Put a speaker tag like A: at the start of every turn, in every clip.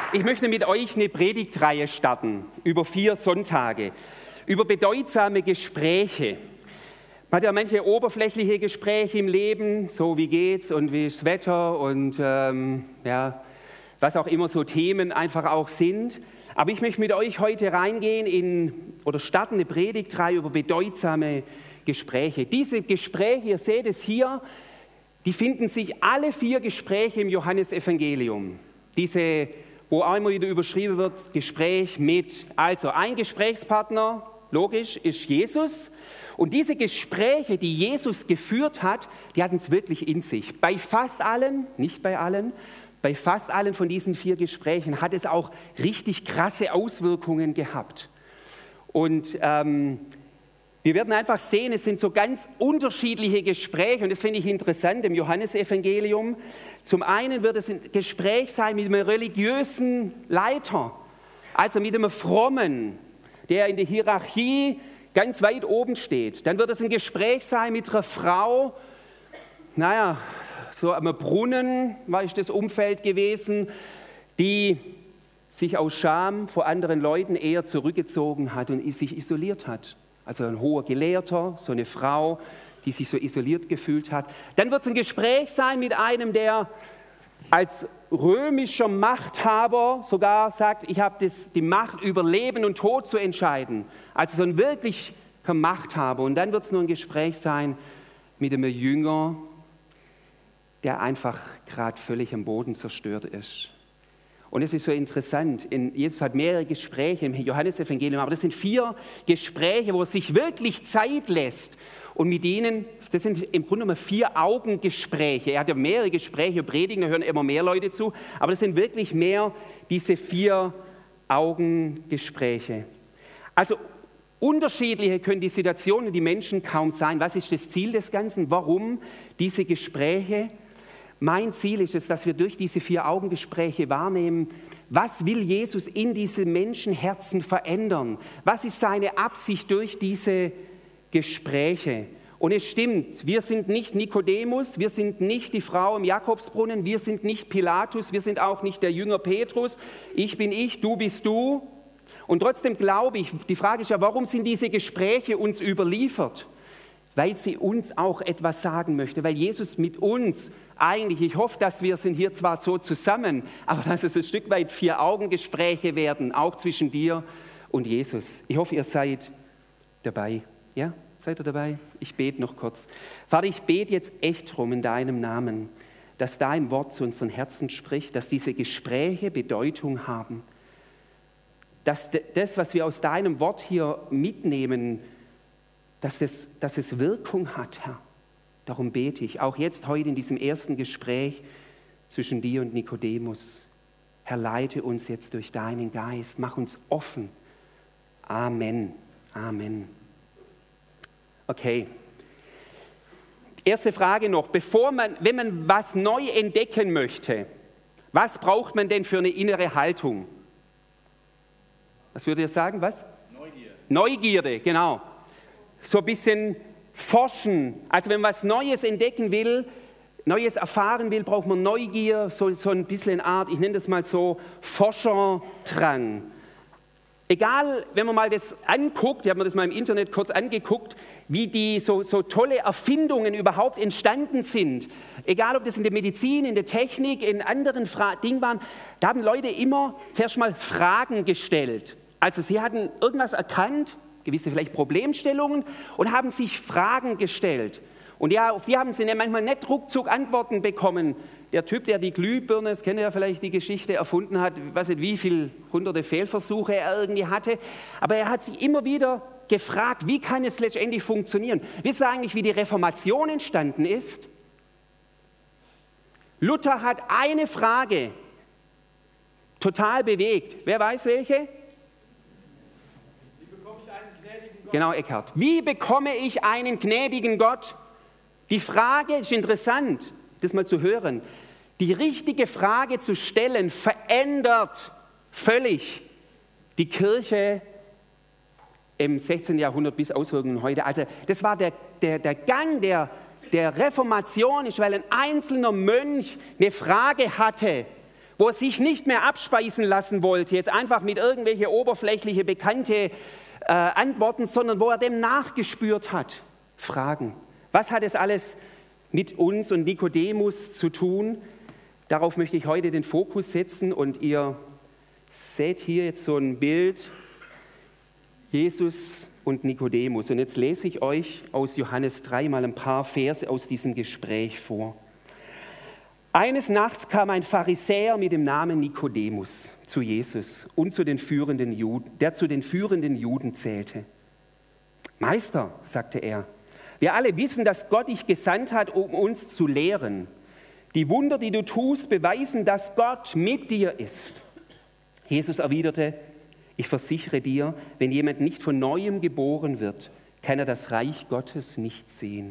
A: Ich möchte mit euch eine Predigtreihe starten über 4 Sonntage, über bedeutsame Gespräche. Man hat ja manche oberflächliche Gespräche im Leben, so wie geht's und wie ist das Wetter und was auch immer so Themen einfach auch sind. Aber ich möchte mit euch heute reingehen starten eine Predigtreihe über bedeutsame Gespräche. Diese Gespräche, ihr seht es hier, die finden sich alle 4 Gespräche im Johannesevangelium. Diese, wo auch immer wieder überschrieben wird, Gespräch mit. Also ein Gesprächspartner, logisch, ist Jesus. Und diese Gespräche, die Jesus geführt hat, die hatten es wirklich in sich. Bei fast allen, nicht bei allen, bei fast allen von diesen 4 Gesprächen hat es auch richtig krasse Auswirkungen gehabt. Und wir werden einfach sehen, es sind so ganz unterschiedliche Gespräche und das finde ich interessant im Johannesevangelium. Zum einen wird es ein Gespräch sein mit einem religiösen Leiter, also mit einem Frommen, der in der Hierarchie ganz weit oben steht. Dann wird es ein Gespräch sein mit einer Frau, so am Brunnen war das Umfeld gewesen, die sich aus Scham vor anderen Leuten eher zurückgezogen hat und sich isoliert hat. Also ein hoher Gelehrter, so eine Frau, die sich so isoliert gefühlt hat. Dann wird es ein Gespräch sein mit einem, der als römischer Machthaber sogar sagt, ich habe die Macht über Leben und Tod zu entscheiden. Also so ein wirklicher Machthaber. Und dann wird es noch ein Gespräch sein mit einem Jünger, der einfach gerade völlig am Boden zerstört ist. Und es ist so interessant, Jesus hat mehrere Gespräche im Johannesevangelium, aber das sind 4 Gespräche, wo er sich wirklich Zeit lässt. Und mit denen, das sind im Grunde genommen 4 Augengespräche. Er hat ja mehrere Gespräche, Predigen, da hören immer mehr Leute zu, aber das sind wirklich mehr diese 4 Augengespräche. Also unterschiedliche können die Situationen, die Menschen kaum sein. Was ist das Ziel des Ganzen? Warum diese Gespräche? Mein Ziel ist es, dass wir durch diese 4 Augengespräche wahrnehmen, was will Jesus in diesen Menschenherzen verändern? Was ist seine Absicht durch diese Gespräche? Und es stimmt, wir sind nicht Nikodemus, wir sind nicht die Frau im Jakobsbrunnen, wir sind nicht Pilatus, wir sind auch nicht der Jünger Petrus. Ich bin ich, du bist du. Und trotzdem glaube ich, die Frage ist ja, warum sind diese Gespräche uns überliefert? Weil sie uns auch etwas sagen möchte, weil Jesus mit uns eigentlich, ich hoffe, dass wir sind hier zwar so zusammen, aber dass es ein Stück weit 4 Augengespräche werden, auch zwischen dir und Jesus. Ich hoffe, ihr seid dabei. Ja, seid ihr dabei? Ich bete noch kurz. Vater, ich bete jetzt echt drum in deinem Namen, dass dein Wort zu unseren Herzen spricht, dass diese Gespräche Bedeutung haben, dass das, was wir aus deinem Wort hier mitnehmen, dass es Wirkung hat, Herr. Darum bete ich, auch jetzt heute in diesem ersten Gespräch zwischen dir und Nikodemus. Herr, leite uns jetzt durch deinen Geist, mach uns offen. Amen. Amen. Okay. Erste Frage noch, wenn man was neu entdecken möchte, was braucht man denn für eine innere Haltung? Was würdet ihr sagen, was? Neugierde, genau. So ein bisschen forschen. Also wenn man was Neues entdecken will, Neues erfahren will, braucht man Neugier, so ein bisschen eine Art, ich nenne das mal so, Forscherdrang. Egal, wenn man mal das anguckt, ich habe mir das mal im Internet kurz angeguckt, wie die so tolle Erfindungen überhaupt entstanden sind. Egal, ob das in der Medizin, in der Technik, in anderen Dingen waren, da haben Leute immer zuerst mal Fragen gestellt. Also sie hatten irgendwas erkannt, gewisse vielleicht Problemstellungen und haben sich Fragen gestellt. Und ja, auf die haben sie manchmal nicht ruckzuck Antworten bekommen. Der Typ, der die Glühbirne, das kennt ihr ja vielleicht die Geschichte, erfunden hat, ich weiß nicht, wie viele hunderte Fehlversuche er irgendwie hatte, aber er hat sich immer wieder gefragt, wie kann es letztendlich funktionieren? Wisst ihr eigentlich, wie die Reformation entstanden ist? Luther hat eine Frage total bewegt. Wer weiß welche? Genau, Eckhart. Wie bekomme ich einen gnädigen Gott? Die Frage ist interessant, das mal zu hören. Die richtige Frage zu stellen, verändert völlig die Kirche im 16. Jahrhundert bis Auswirkungen heute. Also das war der Gang der Reformation, ist, weil ein einzelner Mönch eine Frage hatte, wo er sich nicht mehr abspeisen lassen wollte, jetzt einfach mit irgendwelche oberflächliche, bekannte Antworten, sondern wo er dem nachgespürt hat. Fragen. Was hat es alles mit uns und Nikodemus zu tun? Darauf möchte ich heute den Fokus setzen und ihr seht hier jetzt so ein Bild, Jesus und Nikodemus. Und jetzt lese ich euch aus Johannes 3 mal ein paar Verse aus diesem Gespräch vor. Eines Nachts kam ein Pharisäer mit dem Namen Nikodemus zu Jesus und zu den führenden Juden, der zu den führenden Juden zählte. Meister, sagte er, wir alle wissen, dass Gott dich gesandt hat, um uns zu lehren. Die Wunder, die du tust, beweisen, dass Gott mit dir ist. Jesus erwiderte, ich versichere dir, wenn jemand nicht von Neuem geboren wird, kann er das Reich Gottes nicht sehen.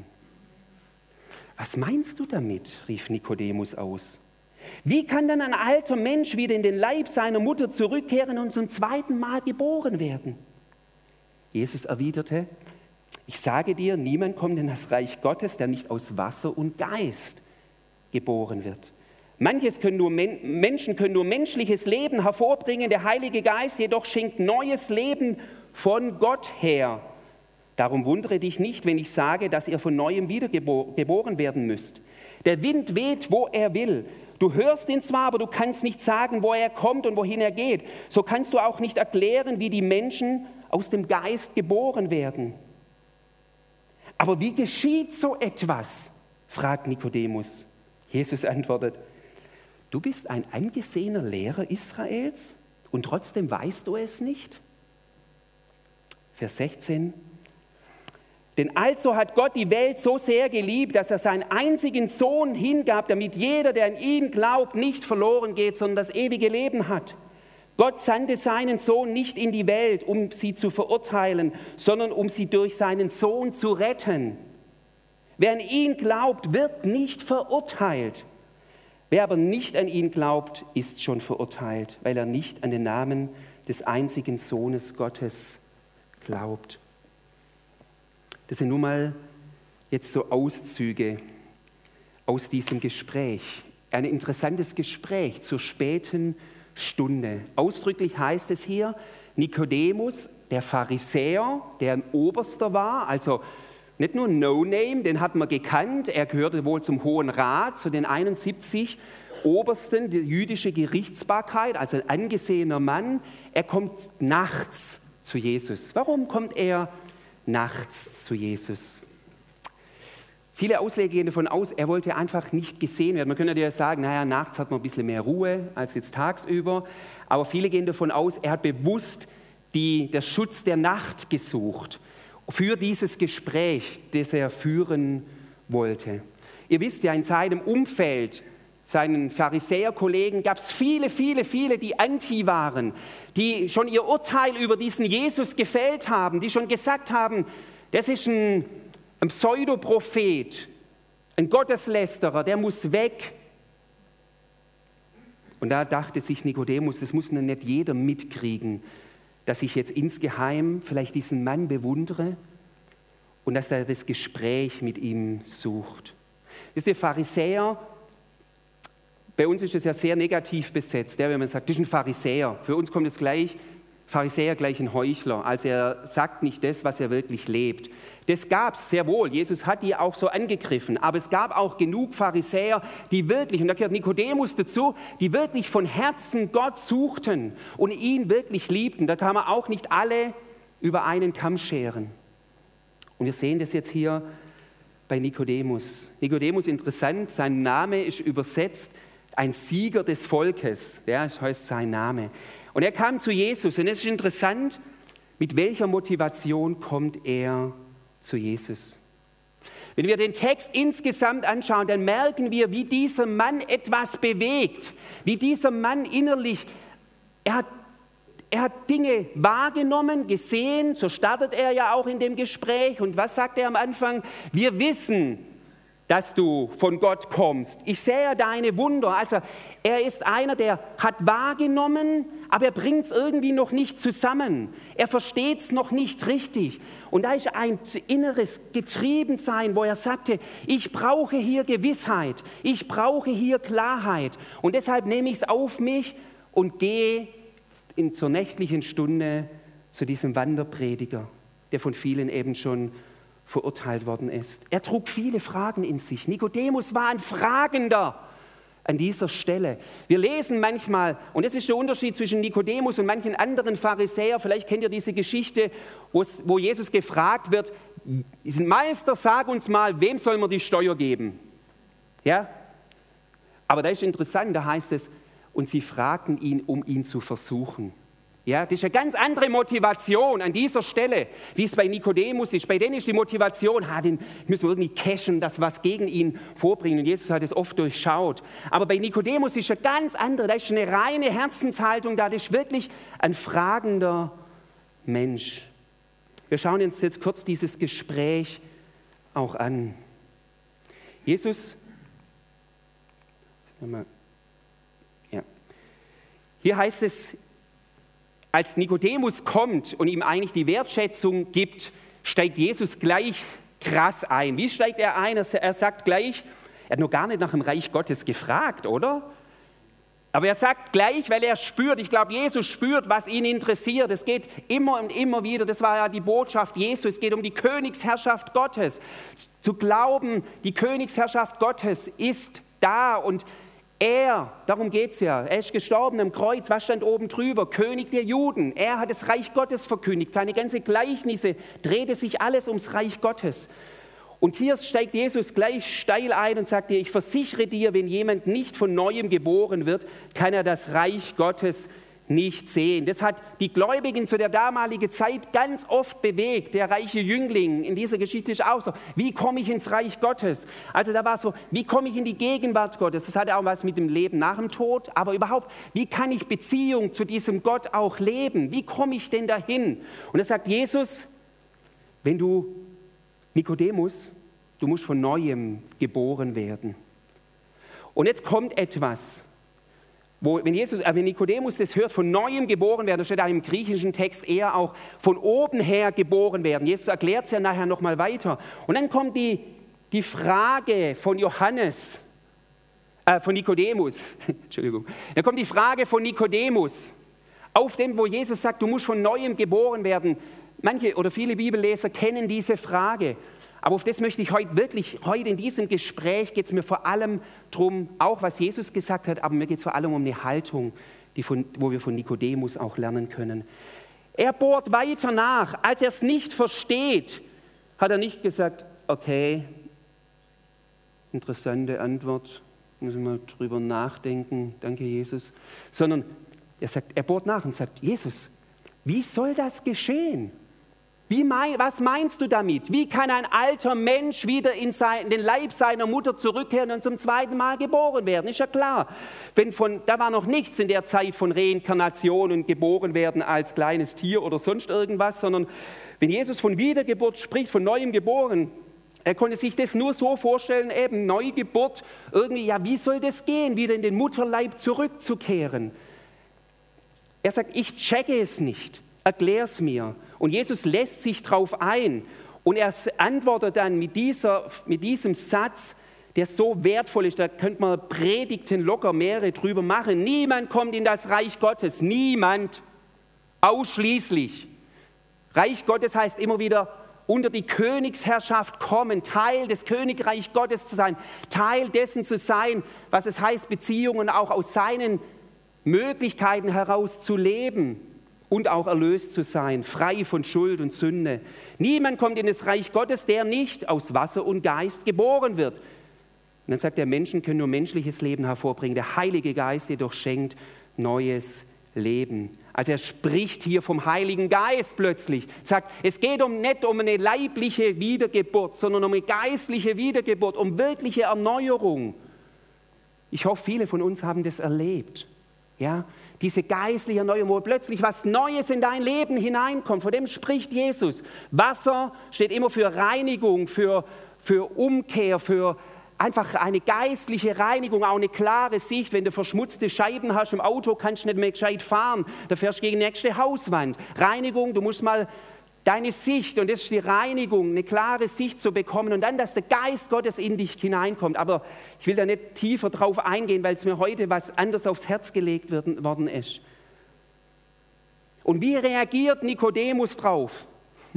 A: Was meinst du damit? Rief Nikodemus aus. Wie kann dann ein alter Mensch wieder in den Leib seiner Mutter zurückkehren und zum zweiten Mal geboren werden? Jesus erwiderte, ich sage dir, niemand kommt in das Reich Gottes, der nicht aus Wasser und Geist geboren wird. Menschen können nur menschliches Leben hervorbringen, der Heilige Geist jedoch schenkt neues Leben von Gott her. Darum wundere dich nicht, wenn ich sage, dass ihr von Neuem wiedergeboren werden müsst. Der Wind weht, wo er will. Du hörst ihn zwar, aber du kannst nicht sagen, wo er kommt und wohin er geht. So kannst du auch nicht erklären, wie die Menschen aus dem Geist geboren werden. Aber wie geschieht so etwas? Fragt Nikodemus. Jesus antwortet, du bist ein angesehener Lehrer Israels und trotzdem weißt du es nicht? Vers 16. Denn also hat Gott die Welt so sehr geliebt, dass er seinen einzigen Sohn hingab, damit jeder, der an ihn glaubt, nicht verloren geht, sondern das ewige Leben hat. Gott sandte seinen Sohn nicht in die Welt, um sie zu verurteilen, sondern um sie durch seinen Sohn zu retten. Wer an ihn glaubt, wird nicht verurteilt. Wer aber nicht an ihn glaubt, ist schon verurteilt, weil er nicht an den Namen des einzigen Sohnes Gottes glaubt. Das sind nun mal jetzt so Auszüge aus diesem Gespräch. Ein interessantes Gespräch zur späten Stunde. Ausdrücklich heißt es hier, Nikodemus, der Pharisäer, der ein Oberster war, also nicht nur ein No-Name, den hat man gekannt, er gehörte wohl zum Hohen Rat, zu den 71 Obersten der jüdischen Gerichtsbarkeit, also ein angesehener Mann. Er kommt nachts zu Jesus. Warum kommt er nachts zu Jesus? Viele Ausleger gehen davon aus, er wollte einfach nicht gesehen werden. Man könnte ja sagen, naja, nachts hat man ein bisschen mehr Ruhe als jetzt tagsüber. Aber viele gehen davon aus, er hat bewusst der Schutz der Nacht gesucht für dieses Gespräch, das er führen wollte. Ihr wisst ja, in seinem Umfeld, seinen Pharisäerkollegen, gab es viele, die anti waren, die schon ihr Urteil über diesen Jesus gefällt haben, die schon gesagt haben, das ist ein Pseudoprophet, ein Gotteslästerer, der muss weg. Und da dachte sich Nikodemus, das muss nicht jeder mitkriegen, dass ich jetzt insgeheim vielleicht diesen Mann bewundere und dass er das Gespräch mit ihm sucht. Wisst ihr, Pharisäer, bei uns ist es ja sehr negativ besetzt, wenn man sagt, das ist ein Pharisäer. Für uns kommt es gleich, Pharisäer gleich ein Heuchler, also er sagt nicht das, was er wirklich lebt. Das gab es sehr wohl, Jesus hat die auch so angegriffen, aber es gab auch genug Pharisäer, die wirklich, und da gehört Nikodemus dazu, die wirklich von Herzen Gott suchten und ihn wirklich liebten. Da kann man auch nicht alle über einen Kamm scheren. Und wir sehen das jetzt hier bei Nikodemus. Nikodemus, interessant, sein Name ist übersetzt, ein Sieger des Volkes, das heißt sein Name. Und er kam zu Jesus und es ist interessant, mit welcher Motivation kommt er zu Jesus. Wenn wir den Text insgesamt anschauen, dann merken wir, wie dieser Mann etwas bewegt, wie dieser Mann innerlich, er hat Dinge wahrgenommen, gesehen, so startet er ja auch in dem Gespräch. Und was sagt er am Anfang? Wir wissen, dass du von Gott kommst. Ich sehe deine Wunder. Also er ist einer, der hat wahrgenommen, aber er bringt es irgendwie noch nicht zusammen. Er versteht es noch nicht richtig. Und da ist ein inneres Getriebensein, wo er sagte, ich brauche hier Gewissheit, ich brauche hier Klarheit. Und deshalb nehme ich es auf mich und gehe zur nächtlichen Stunde zu diesem Wanderprediger, der von vielen eben schon verurteilt worden ist. Er trug viele Fragen in sich. Nikodemus war ein Fragender an dieser Stelle. Wir lesen manchmal, und das ist der Unterschied zwischen Nikodemus und manchen anderen Pharisäern, vielleicht kennt ihr diese Geschichte, wo Jesus gefragt wird, Meister, sag uns mal, wem soll man die Steuer geben? Ja? Aber da ist interessant, da heißt es, und sie fragten ihn, um ihn zu versuchen. Ja, das ist eine ganz andere Motivation an dieser Stelle, wie es bei Nikodemus ist. Bei denen ist die Motivation, den müssen wir irgendwie cashen, das was gegen ihn vorbringen. Und Jesus hat es oft durchschaut. Aber bei Nikodemus ist eine ganz andere, da ist eine reine Herzenshaltung, da ist wirklich ein fragender Mensch. Wir schauen uns jetzt kurz dieses Gespräch auch an. Jesus, hier heißt es, als Nikodemus kommt und ihm eigentlich die Wertschätzung gibt, steigt Jesus gleich krass ein. Wie steigt er ein? Er sagt gleich, er hat noch gar nicht nach dem Reich Gottes gefragt, oder? Aber er sagt gleich, weil er spürt, ich glaube, Jesus spürt, was ihn interessiert. Es geht immer und immer wieder, das war ja die Botschaft Jesu, es geht um die Königsherrschaft Gottes. Zu glauben, die Königsherrschaft Gottes ist da und darum geht es ja, er ist gestorben am Kreuz, was stand oben drüber? König der Juden, er hat das Reich Gottes verkündigt, seine ganze Gleichnisse drehte sich alles ums Reich Gottes. Und hier steigt Jesus gleich steil ein und sagt dir, ich versichere dir, wenn jemand nicht von Neuem geboren wird, kann er das Reich Gottes nicht sehen. Das hat die Gläubigen zu der damaligen Zeit ganz oft bewegt. Der reiche Jüngling in dieser Geschichte ist auch so, wie komme ich ins Reich Gottes? Also da war so, wie komme ich in die Gegenwart Gottes? Das hat auch was mit dem Leben nach dem Tod, aber überhaupt, wie kann ich Beziehung zu diesem Gott auch leben? Wie komme ich denn dahin? Und da sagt Jesus, wenn du, Nikodemus, du musst von Neuem geboren werden. Und jetzt kommt etwas, wenn Nikodemus das hört, von Neuem geboren werden, da steht auch im griechischen Text eher auch von oben her geboren werden. Jesus erklärt es ja nachher nochmal weiter. Und dann kommt die Frage von Nikodemus. Entschuldigung. Dann kommt die Frage von Nikodemus, auf dem, wo Jesus sagt, du musst von Neuem geboren werden. Manche oder viele Bibelleser kennen diese Frage. Aber auf das möchte ich heute in diesem Gespräch geht es mir vor allem darum, auch was Jesus gesagt hat, aber mir geht es vor allem um eine Haltung, wo wir von Nikodemus auch lernen können. Er bohrt weiter nach. Als er es nicht versteht, hat er nicht gesagt, okay, interessante Antwort, muss ich mal drüber nachdenken, danke Jesus, sondern er bohrt nach und sagt, Jesus, wie soll das geschehen? Was meinst du damit? Wie kann ein alter Mensch wieder in den Leib seiner Mutter zurückkehren und zum zweiten Mal geboren werden? Ist ja klar. Da war noch nichts in der Zeit von Reinkarnation und geboren werden als kleines Tier oder sonst irgendwas, sondern wenn Jesus von Wiedergeburt spricht, von neuem geboren, er konnte sich das nur so vorstellen, eben Neugeburt, irgendwie, ja, wie soll das gehen, wieder in den Mutterleib zurückzukehren? Er sagt, ich checke es nicht, erklär es mir. Und Jesus lässt sich darauf ein und er antwortet dann mit diesem Satz, der so wertvoll ist, da könnte man Predigten locker mehrere drüber machen. Niemand kommt in das Reich Gottes, niemand, ausschließlich. Reich Gottes heißt immer wieder, unter die Königsherrschaft kommen, Teil des Königreich Gottes zu sein, Teil dessen zu sein, was es heißt, Beziehungen auch aus seinen Möglichkeiten heraus zu leben. Und auch erlöst zu sein, frei von Schuld und Sünde. Niemand kommt in das Reich Gottes, der nicht aus Wasser und Geist geboren wird. Und dann sagt er, Menschen können nur menschliches Leben hervorbringen. Der Heilige Geist jedoch schenkt neues Leben. Also er spricht hier vom Heiligen Geist plötzlich. Sagt, es geht nicht um eine leibliche Wiedergeburt, sondern um eine geistliche Wiedergeburt, um wirkliche Erneuerung. Ich hoffe, viele von uns haben das erlebt. Ja, diese geistliche Erneuerung, wo plötzlich was Neues in dein Leben hineinkommt, von dem spricht Jesus. Wasser steht immer für Reinigung, für Umkehr, für einfach eine geistliche Reinigung, auch eine klare Sicht. Wenn du verschmutzte Scheiben hast im Auto, kannst du nicht mehr gescheit fahren. Da fährst du gegen die nächste Hauswand. Reinigung, du musst mal deine Sicht, und das ist die Reinigung, eine klare Sicht zu bekommen und dann, dass der Geist Gottes in dich hineinkommt. Aber ich will da nicht tiefer drauf eingehen, weil es mir heute was anderes aufs Herz gelegt worden ist. Und wie reagiert Nikodemus drauf?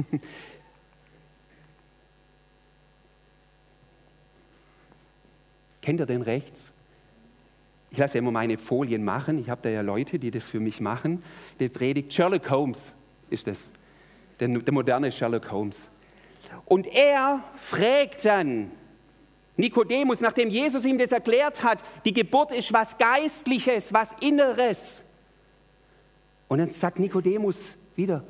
A: Kennt ihr den rechts? Ich lasse ja immer meine Folien machen. Ich habe da ja Leute, die das für mich machen. Der predigt Sherlock Holmes ist das. Der moderne Sherlock Holmes. Und er fragt dann Nikodemus, nachdem Jesus ihm das erklärt hat, die Geburt ist was Geistliches, was Inneres. Und dann sagt Nikodemus wieder,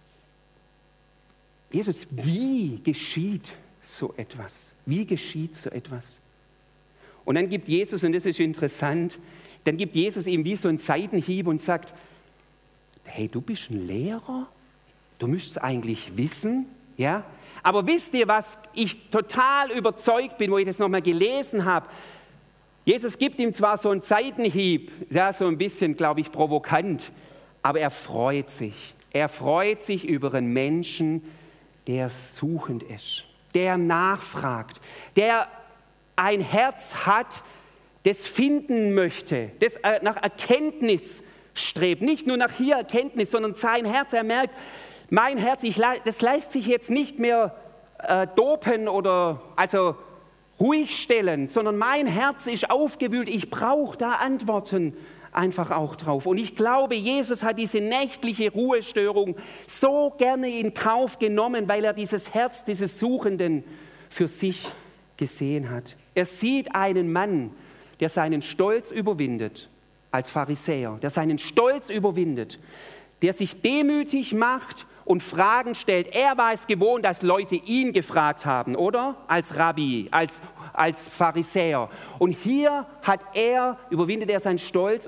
A: Jesus, wie geschieht so etwas? Wie geschieht so etwas? Und dann gibt Jesus, und das ist interessant, dann gibt Jesus ihm wie so einen Seitenhieb und sagt, hey, du bist ein Lehrer? Du müsstest eigentlich wissen, ja? Aber wisst ihr, was ich total überzeugt bin, wo ich das nochmal gelesen habe? Jesus gibt ihm zwar so einen Seitenhieb, ja, so ein bisschen, glaube ich, provokant, aber er freut sich. Er freut sich über einen Menschen, der suchend ist, der nachfragt, der ein Herz hat, das finden möchte, das nach Erkenntnis strebt. Nicht nur nach hier Erkenntnis, sondern sein Herz, er merkt, mein Herz, das lässt sich jetzt nicht mehr dopen oder also ruhig stellen, sondern mein Herz ist aufgewühlt. Ich brauche da Antworten einfach auch drauf. Und ich glaube, Jesus hat diese nächtliche Ruhestörung so gerne in Kauf genommen, weil er dieses Herz dieses Suchenden für sich gesehen hat. Er sieht einen Mann, der seinen Stolz überwindet als Pharisäer, der seinen Stolz überwindet, der sich demütig macht und Fragen stellt. Er war es gewohnt, dass Leute ihn gefragt haben, oder? Als Rabbi, als Pharisäer. Und hier überwindet er seinen Stolz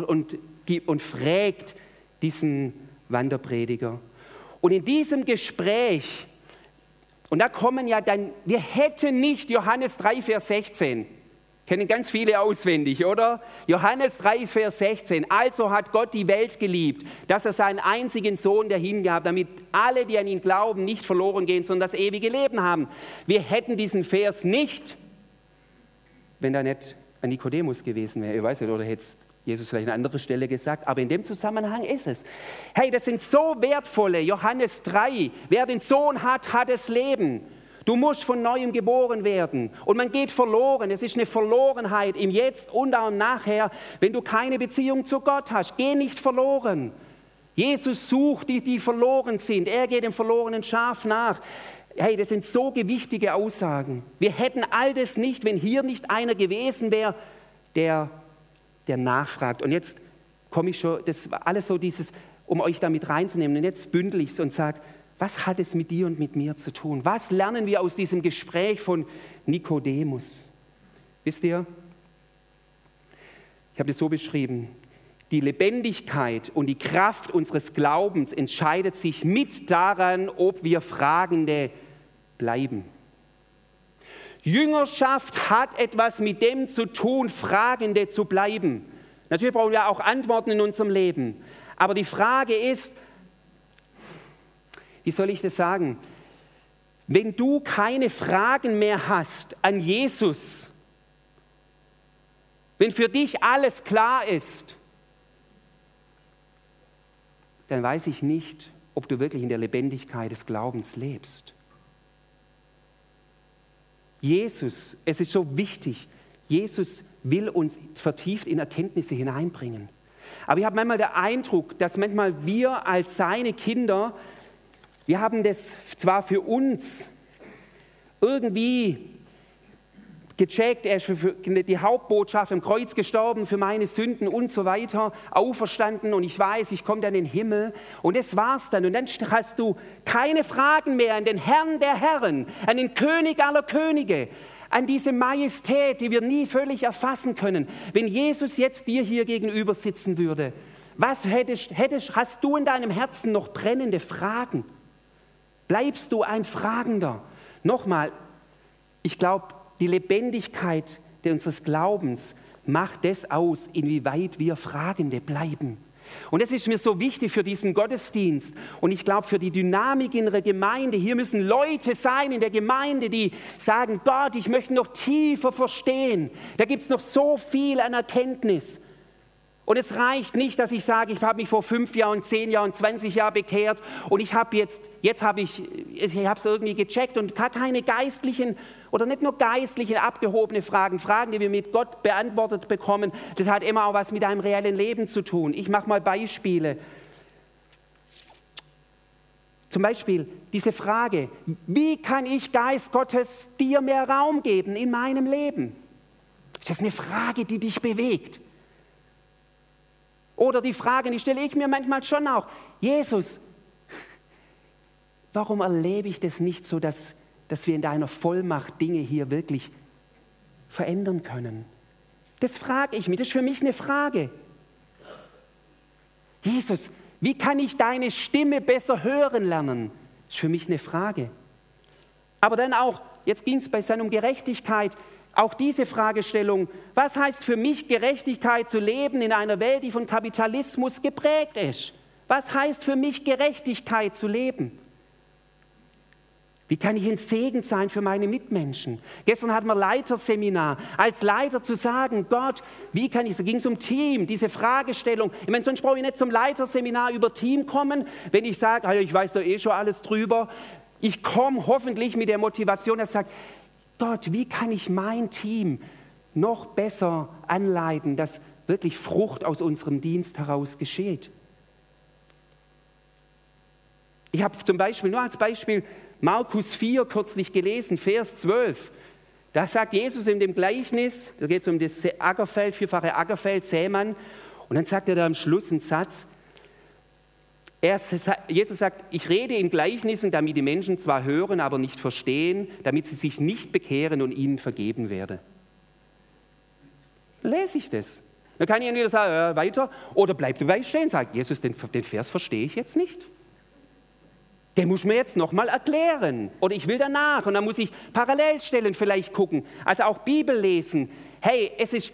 A: und fragt diesen Wanderprediger. Und in diesem Gespräch, und da kommen ja dann, wir hätten nicht Johannes 3, Vers 16, kennen ganz viele auswendig, oder? Johannes 3, Vers 16. Also hat Gott die Welt geliebt, dass er seinen einzigen Sohn dahingab, damit alle, die an ihn glauben, nicht verloren gehen, sondern das ewige Leben haben. Wir hätten diesen Vers nicht, wenn da nicht ein Nikodemus gewesen wäre. Ihr weißt nicht, oder hätte Jesus vielleicht an anderer Stelle gesagt, aber in dem Zusammenhang ist es. Hey, das sind so wertvolle, Johannes 3, wer den Sohn hat, hat das Leben. Du musst von Neuem geboren werden und man geht verloren. Es ist eine Verlorenheit im Jetzt und auch im Nachher, wenn du keine Beziehung zu Gott hast. Geh nicht verloren. Jesus sucht die, die verloren sind. Er geht dem verlorenen Schaf nach. Hey, das sind so gewichtige Aussagen. Wir hätten all das nicht, wenn hier nicht einer gewesen wäre, der nachfragt. Und jetzt komme ich schon, das war alles so dieses, um euch damit reinzunehmen. Und jetzt bündel ich es und sage, was hat es mit dir und mit mir zu tun? Was lernen wir aus diesem Gespräch von Nikodemus? Wisst ihr, ich habe das so beschrieben, die Lebendigkeit und die Kraft unseres Glaubens entscheidet sich mit daran, ob wir Fragende bleiben. Jüngerschaft hat etwas mit dem zu tun, Fragende zu bleiben. Natürlich brauchen wir auch Antworten in unserem Leben. Aber die Frage ist, wie soll ich das sagen? Wenn du keine Fragen mehr hast an Jesus, wenn für dich alles klar ist, dann weiß ich nicht, ob du wirklich in der Lebendigkeit des Glaubens lebst. Jesus, es ist so wichtig, Jesus will uns vertieft in Erkenntnisse hineinbringen. Aber ich habe manchmal den Eindruck, dass manchmal wir als seine Kinder, wir haben das zwar für uns irgendwie gecheckt, er ist für die Hauptbotschaft am Kreuz gestorben, für meine Sünden und so weiter, auferstanden und ich weiß, ich komme dann in den Himmel und das war's dann. Und dann hast du keine Fragen mehr an den Herrn der Herren, an den König aller Könige, an diese Majestät, die wir nie völlig erfassen können. Wenn Jesus jetzt dir hier gegenüber sitzen würde, was hast du in deinem Herzen noch brennende Fragen? Bleibst du ein Fragender? Nochmal, ich glaube, die Lebendigkeit unseres Glaubens macht das aus, inwieweit wir Fragende bleiben. Und das ist mir so wichtig für diesen Gottesdienst und ich glaube für die Dynamik in der Gemeinde. Hier müssen Leute sein in der Gemeinde, die sagen, Gott, ich möchte noch tiefer verstehen. Da gibt es noch so viel an Erkenntnis. Und es reicht nicht, dass ich sage, ich habe mich vor 5 Jahren, 10 Jahren, 20 Jahren bekehrt und ich habe jetzt habe ich es irgendwie gecheckt und gar keine geistlichen oder nicht nur geistliche, abgehobene Fragen, die wir mit Gott beantwortet bekommen. Das hat immer auch was mit einem reellen Leben zu tun. Ich mache mal Beispiele. Zum Beispiel diese Frage, wie kann ich Geist Gottes dir mehr Raum geben in meinem Leben? Das ist eine Frage, die dich bewegt. Oder die Frage, die stelle ich mir manchmal schon auch, Jesus, warum erlebe ich das nicht so, dass wir in deiner Vollmacht Dinge hier wirklich verändern können? Das frage ich mich, das ist für mich eine Frage. Jesus, wie kann ich deine Stimme besser hören lernen? Das ist für mich eine Frage. Aber dann auch, jetzt ging es bei seiner um Gerechtigkeit, auch diese Fragestellung, was heißt für mich Gerechtigkeit zu leben in einer Welt, die von Kapitalismus geprägt ist? Was heißt für mich Gerechtigkeit zu leben? Wie kann ich ein Segen sein für meine Mitmenschen? Gestern hatten wir Leiterseminar. Als Leiter zu sagen, Gott, wie kann ich, da ging es um Team, diese Fragestellung. Ich meine, sonst brauche ich nicht zum Leiterseminar über Team kommen, wenn ich sage, ich weiß da schon alles drüber. Ich komme hoffentlich mit der Motivation, dass ich sage, Gott, wie kann ich mein Team noch besser anleiten, dass wirklich Frucht aus unserem Dienst heraus geschieht? Ich habe zum Beispiel, nur als Beispiel, Markus 4 kürzlich gelesen, Vers 12. Da sagt Jesus in dem Gleichnis, da geht es um das Ackerfeld, 4-fache Ackerfeld, Sämann, und dann sagt er da am Schluss einen Satz, Jesus sagt, ich rede in Gleichnissen, damit die Menschen zwar hören, aber nicht verstehen, damit sie sich nicht bekehren und ihnen vergeben werde. Lese ich das? Dann kann ich entweder sagen, weiter, oder bleibt dabei stehen und sagt, Jesus, den Vers verstehe ich jetzt nicht. Den muss mir jetzt nochmal erklären. Oder ich will danach und dann muss ich Parallelstellen vielleicht gucken. Also auch Bibel lesen. Hey,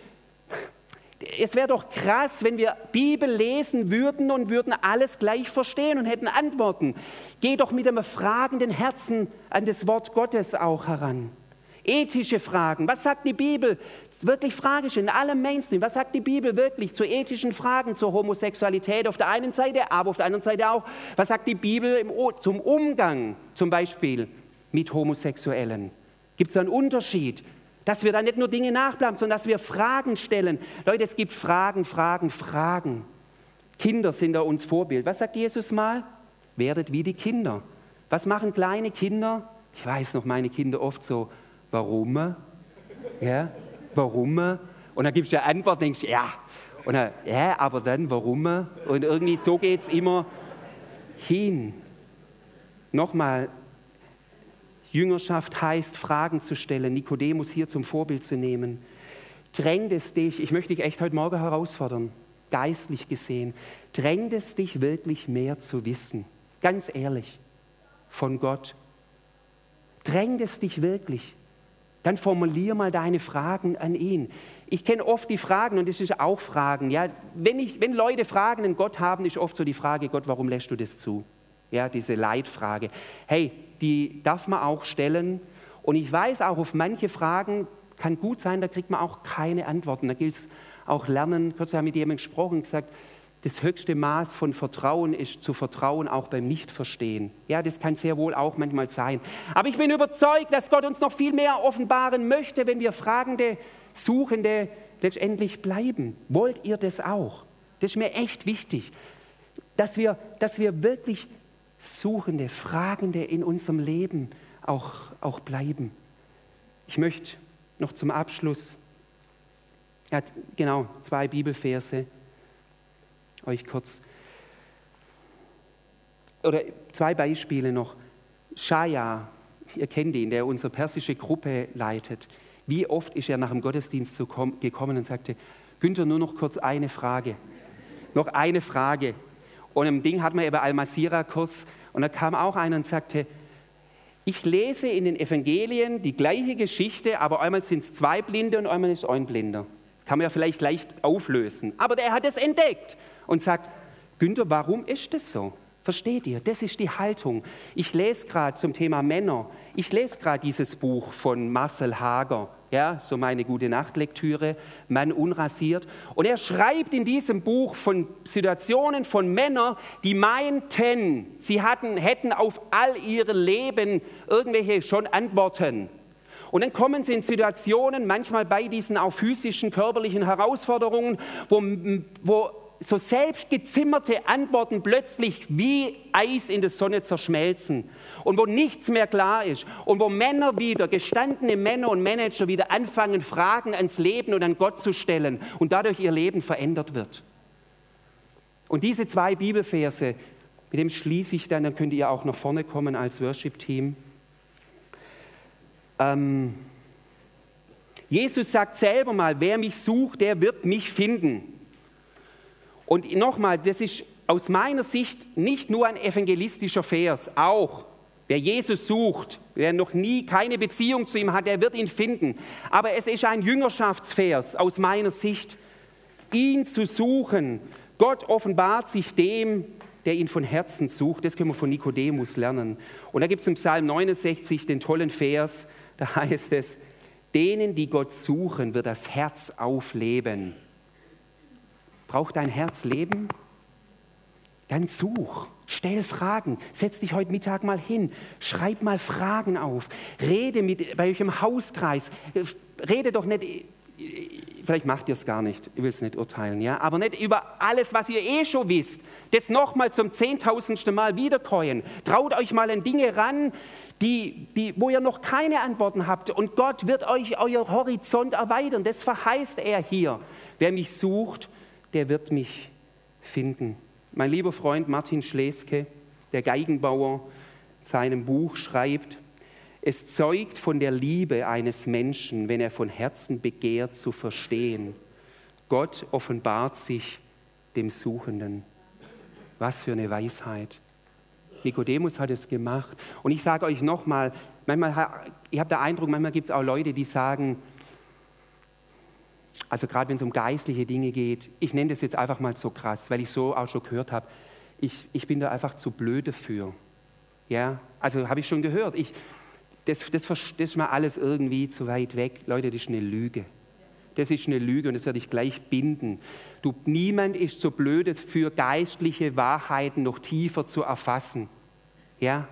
A: es wäre doch krass, wenn wir Bibel lesen würden und würden alles gleich verstehen und hätten Antworten. Geh doch mit einem fragenden Herzen an das Wort Gottes auch heran. Ethische Fragen. Was sagt die Bibel? Wirklich Fragestellungen, in allem Mainstream. Was sagt die Bibel wirklich zu ethischen Fragen, zur Homosexualität auf der einen Seite, aber auf der anderen Seite auch, was sagt die Bibel zum Umgang zum Beispiel mit Homosexuellen? Gibt es da einen Unterschied? Dass wir da nicht nur Dinge nachbleiben, sondern dass wir Fragen stellen. Leute, es gibt Fragen. Kinder sind da uns Vorbild. Was sagt Jesus mal? Werdet wie die Kinder. Was machen kleine Kinder? Ich weiß noch, meine Kinder oft so, warum? Ja, warum? Und dann gibst du eine Antwort, denkst du, ja. Und dann, ja, aber dann, warum? Und irgendwie so geht es immer hin. Nochmal, Jüngerschaft heißt, Fragen zu stellen, Nikodemus hier zum Vorbild zu nehmen. Drängt es dich, ich möchte dich echt heute Morgen herausfordern, geistlich gesehen, drängt es dich wirklich mehr zu wissen, ganz ehrlich, von Gott. Drängt es dich wirklich, dann formulier mal deine Fragen an ihn. Ich kenne oft die Fragen und das ist auch Fragen. Ja? Wenn Leute Fragen an Gott haben, ist oft so die Frage, Gott, warum lässt du das zu? Ja, diese Leitfrage. Hey, die darf man auch stellen. Und ich weiß auch, auf manche Fragen kann gut sein, da kriegt man auch keine Antworten. Da gilt es auch lernen. Kürzlich habe ich mit jemandem gesprochen und gesagt, das höchste Maß von Vertrauen ist zu vertrauen, auch beim Nichtverstehen. Ja, das kann sehr wohl auch manchmal sein. Aber ich bin überzeugt, dass Gott uns noch viel mehr offenbaren möchte, wenn wir Fragende, Suchende letztendlich bleiben. Wollt ihr das auch? Das ist mir echt wichtig, dass wir wirklich Suchende, Fragende in unserem Leben auch bleiben. Ich möchte noch zum Abschluss, 2 Bibelverse, euch kurz, oder 2 Beispiele noch. Shaya, ihr kennt ihn, der unsere persische Gruppe leitet. Wie oft ist er nach dem Gottesdienst gekommen und sagte, Günther, nur noch kurz eine Frage. Noch eine Frage. Und im Ding hatten wir eben Al-Masira-Kurs und da kam auch einer und sagte, Ich lese in den Evangelien die gleiche Geschichte, aber einmal sind es 2 Blinde und einmal ist ein Blinder. Kann man ja vielleicht leicht auflösen. Aber der hat es entdeckt und sagt, Günther, warum ist das so? Versteht ihr? Das ist die Haltung. Ich lese gerade zum Thema Männer, ich lese gerade dieses Buch von Marcel Hager, ja, so meine Gute-Nacht-Lektüre, Mann unrasiert. Und er schreibt in diesem Buch von Situationen von Männern, die meinten, sie hätten auf all ihr Leben irgendwelche schon Antworten. Und dann kommen sie in Situationen, manchmal bei diesen auch physischen, körperlichen Herausforderungen, wo so selbstgezimmerte Antworten plötzlich wie Eis in der Sonne zerschmelzen und wo nichts mehr klar ist und wo Männer wieder, gestandene Männer und Manager wieder anfangen, Fragen ans Leben und an Gott zu stellen und dadurch ihr Leben verändert wird. Und diese 2 Bibelverse, mit dem schließe ich dann könnt ihr auch nach vorne kommen als Worship-Team. Jesus sagt selber mal, wer mich sucht, der wird mich finden. Und nochmal, das ist aus meiner Sicht nicht nur ein evangelistischer Vers, auch wer Jesus sucht, wer noch nie keine Beziehung zu ihm hat, der wird ihn finden. Aber es ist ein Jüngerschaftsvers aus meiner Sicht, ihn zu suchen. Gott offenbart sich dem, der ihn von Herzen sucht. Das können wir von Nikodemus lernen. Und da gibt es im Psalm 69 den tollen Vers, da heißt es, denen, die Gott suchen, wird das Herz aufleben. Braucht dein Herz Leben? Dann such, stell Fragen, setz dich heute Mittag mal hin, schreib mal Fragen auf, rede bei euch im Hauskreis, rede doch nicht, vielleicht macht ihr es gar nicht, ich will es nicht urteilen, ja, aber nicht über alles, was ihr eh schon wisst, das nochmal zum 10.000. Mal wiederkäuen. Traut euch mal an Dinge ran, wo ihr noch keine Antworten habt und Gott wird euch euer Horizont erweitern, das verheißt er hier. Wer mich sucht, der wird mich finden. Mein lieber Freund Martin Schleske, der Geigenbauer, in seinem Buch schreibt, es zeugt von der Liebe eines Menschen, wenn er von Herzen begehrt zu verstehen. Gott offenbart sich dem Suchenden. Was für eine Weisheit. Nikodemus hat es gemacht. Und ich sage euch nochmal, ich habe den Eindruck, manchmal gibt es auch Leute, die sagen, also gerade wenn es um geistliche Dinge geht, ich nenne das jetzt einfach mal so krass, weil ich so auch schon gehört habe, ich bin da einfach zu blöd dafür. Ja, also habe ich schon gehört, das ist mir alles irgendwie zu weit weg. Leute, das ist eine Lüge. Das ist eine Lüge und das werde ich gleich binden. Niemand ist so blöd für geistliche Wahrheiten noch tiefer zu erfassen. Ja?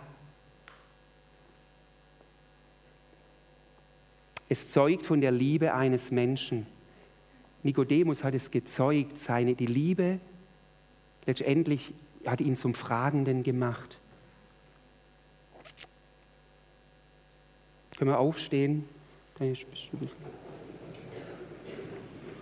A: Es zeugt von der Liebe eines Menschen. Nikodemus hat es gezeugt, die Liebe letztendlich hat ihn zum Fragenden gemacht. Können wir aufstehen?